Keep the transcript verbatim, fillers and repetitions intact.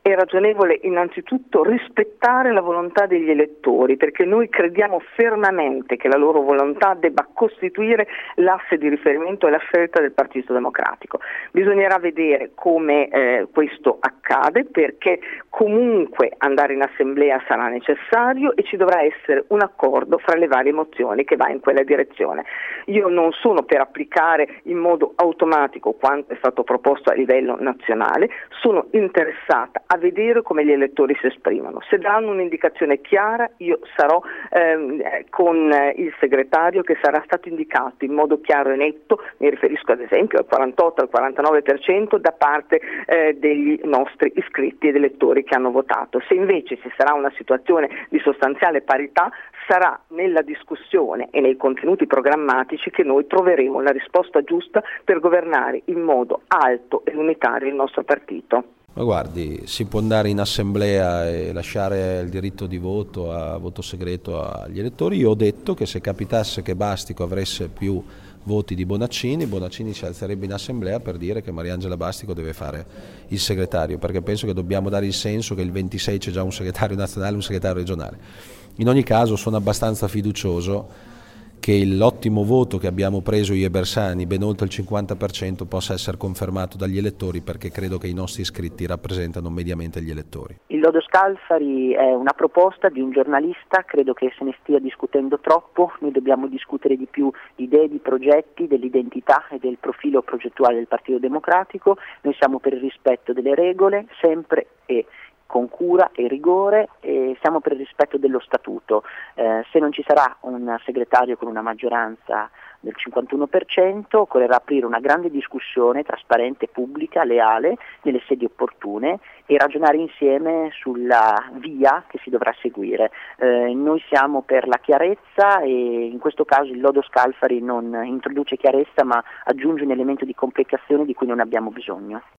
è ragionevole innanzitutto rispettare la volontà degli elettori, perché noi crediamo fermamente che la loro volontà debba costituire l'asse di riferimento e la scelta del Partito Democratico. Bisognerà vedere come eh, questo accade, perché comunque andare in assemblea sarà necessario e ci dovrà essere un accordo fra le varie mozioni che va in quella direzione. Io non sono per applicare in modo automatico quanto è stato proposto a livello nazionale, sono interessata a vedere come gli elettori si esprimono. Se daranno un'indicazione chiara, io sarò ehm, con eh, il segretario che sarà stato indicato in modo chiaro e netto, mi riferisco ad esempio al quarantotto al quarantanove per cento da parte eh, degli nostri iscritti ed elettori che hanno votato. Se invece ci sarà una situazione di sostanziale parità, sarà nella discussione e nei contenuti programmatici che noi troveremo la risposta giusta per governare in modo alto e unitario il nostro partito. Ma guardi, si può andare in assemblea e lasciare il diritto di voto a voto segreto agli elettori. Io ho detto che se capitasse che Bastico avesse più voti di Bonaccini, Bonaccini si alzerebbe in assemblea per dire che Mariangela Bastico deve fare il segretario, perché penso che dobbiamo dare il senso che il ventisei c'è già un segretario nazionale e un segretario regionale. In ogni caso sono abbastanza fiducioso che l'ottimo voto che abbiamo preso io e Bersani, ben oltre il cinquanta per cento, possa essere confermato dagli elettori, perché credo che i nostri iscritti rappresentano mediamente gli elettori. Il lodo Scalfari è una proposta di un giornalista, credo che se ne stia discutendo troppo, noi dobbiamo discutere di più di idee, di progetti, dell'identità e del profilo progettuale del Partito Democratico. Noi siamo per il rispetto delle regole, sempre e con cura e rigore, e siamo per il rispetto dello statuto. Eh, se non ci sarà un segretario con una maggioranza del cinquantuno per cento, occorrerà aprire una grande discussione trasparente, pubblica, leale, nelle sedi opportune e ragionare insieme sulla via che si dovrà seguire. Eh, noi siamo per la chiarezza e in questo caso il lodo Scalfari non introduce chiarezza ma aggiunge un elemento di complicazione di cui non abbiamo bisogno.